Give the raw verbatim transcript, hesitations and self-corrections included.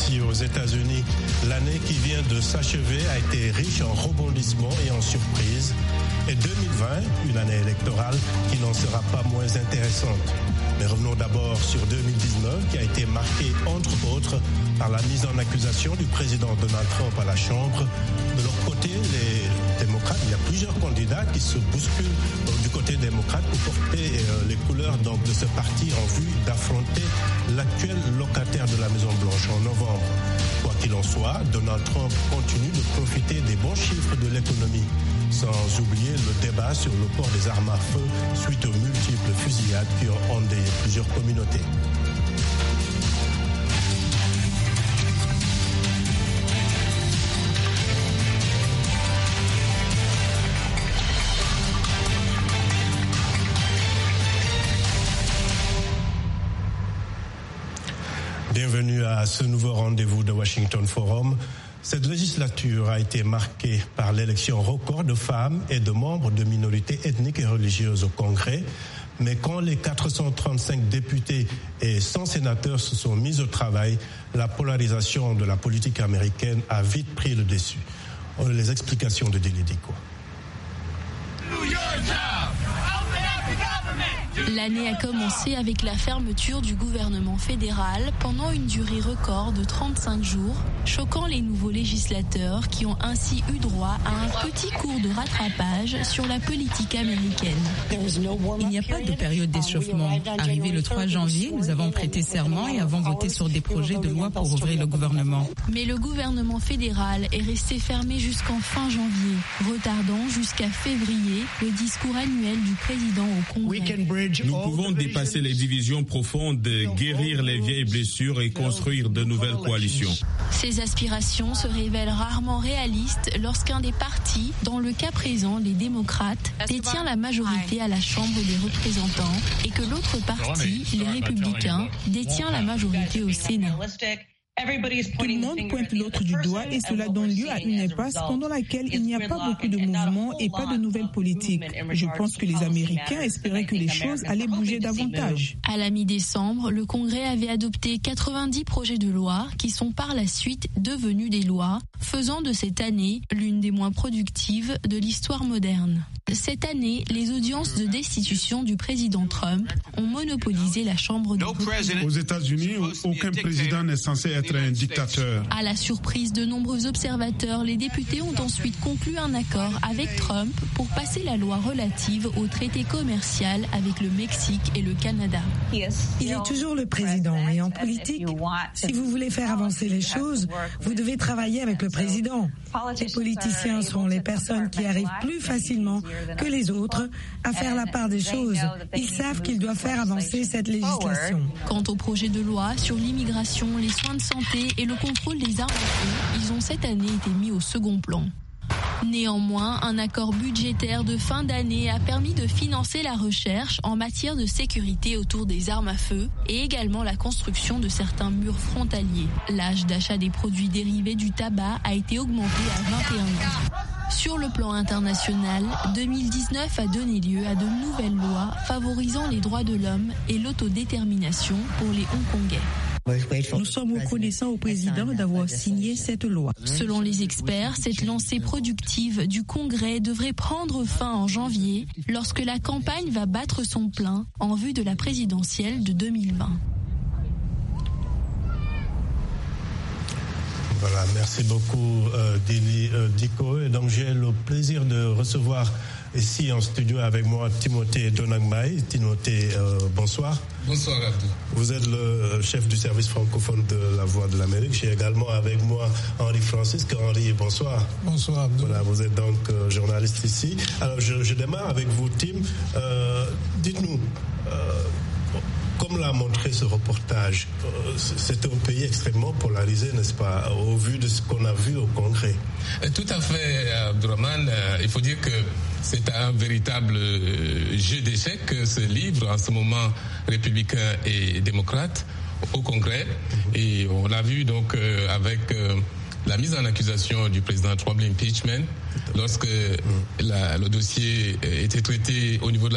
Ici aux États-Unis, l'année qui vient de s'achever a été riche en rebondissements et en surprises. Et deux mille vingt, une année électorale qui n'en sera pas moins intéressante. Mais revenons d'abord sur deux mille dix-neuf, qui a été marquée, entre autres, par la mise en accusation du président Donald Trump à la Chambre. De leur côté, les démocrates, il y a plusieurs candidats qui se bousculent du côté démocrate pour porter euh, les couleurs donc, de ce parti en vue d'affronter l'actuel locataire de la Maison-Blanche en novembre. Quoi qu'il en soit, Donald Trump continue de profiter des bons chiffres de l'économie. Sans oublier le débat sur le port des armes à feu suite aux multiples fusillades qui ont endeuillé plusieurs communautés. Bienvenue à ce nouveau rendez-vous de Washington Forum. Cette législature a été marquée par l'élection record de femmes et de membres de minorités ethniques et religieuses au Congrès. Mais quand les quatre cent trente-cinq députés et cent sénateurs se sont mis au travail, la polarisation de la politique américaine a vite pris le dessus. On a les explications de Dili Diko. L'année a commencé avec la fermeture du gouvernement fédéral pendant une durée record de trente-cinq jours, choquant les nouveaux législateurs qui ont ainsi eu droit à un petit cours de rattrapage sur la politique américaine. Il n'y a pas de période d'échauffement. Arrivé le trois janvier, nous avons prêté serment et avons voté sur des projets de loi pour ouvrir le gouvernement. Mais le gouvernement fédéral est resté fermé jusqu'en fin janvier, retardant jusqu'à février le discours annuel du président au Congrès. Nous pouvons dépasser les divisions profondes, guérir les vieilles blessures et construire de nouvelles coalitions. Ces aspirations se révèlent rarement réalistes lorsqu'un des partis, dans le cas présent les démocrates, détient la majorité à la Chambre des représentants et que l'autre parti, les républicains, détient la majorité au Sénat. Tout le monde pointe l'autre du doigt et cela donne lieu à une impasse pendant laquelle il n'y a pas beaucoup de mouvements et pas de nouvelles politiques. Je pense que les Américains espéraient que les choses allaient bouger davantage. À la mi-décembre, le Congrès avait adopté quatre-vingt-dix projets de loi qui sont par la suite devenus des lois, faisant de cette année l'une des moins productives de l'histoire moderne. Cette année, les audiences de destitution du président Trump ont monopolisé la Chambre des représentants. Aux États-Unis, aucun président n'est censé être un dictateur. À la surprise de nombreux observateurs, les députés ont ensuite conclu un accord avec Trump pour passer la loi relative au traité commercial avec le Mexique et le Canada. Il est toujours le président et en politique, si vous voulez faire avancer les choses, vous devez travailler avec le président. Les politiciens sont les personnes qui arrivent plus facilement que les autres à faire la part des choses. Ils savent qu'ils doivent faire avancer cette législation. Quant au projet de loi sur l'immigration, les soins de santé et le contrôle des armes à feu, ils ont cette année été mis au second plan. Néanmoins, un accord budgétaire de fin d'année a permis de financer la recherche en matière de sécurité autour des armes à feu et également la construction de certains murs frontaliers. L'âge d'achat des produits dérivés du tabac a été augmenté à vingt et un ans. Sur le plan international, deux mille dix-neuf a donné lieu à de nouvelles lois favorisant les droits de l'homme et l'autodétermination pour les Hongkongais. Nous sommes reconnaissants au président d'avoir signé cette loi. Selon les experts, cette lancée productive du Congrès devrait prendre fin en janvier, lorsque la campagne va battre son plein en vue de la présidentielle de deux mille vingt. Voilà, merci beaucoup euh, Dili euh, Diko. Et donc j'ai le plaisir de recevoir ici en studio avec moi Timothée Donangmai. Timothée, euh, bonsoir. Bonsoir Abdou. Vous êtes le chef du service francophone de la Voix de l'Amérique. J'ai également avec moi Henri Francisque. Henri, bonsoir. Bonsoir Abdou. Voilà, vous êtes donc euh, journaliste ici. Alors je, je démarre avec vous, Tim. Euh, dites-nous. Euh, Comme l'a montré ce reportage, c'est un pays extrêmement polarisé, n'est-ce pas, au vu de ce qu'on a vu au Congrès. Tout à fait, Abdourahmane. Il faut dire que c'est un véritable jeu d'échecs, ce livre, en ce moment, républicain et démocrate, au Congrès. Et on l'a vu donc avec la mise en accusation du président Trump, l'impeachment, lorsque la, le dossier était traité au niveau de la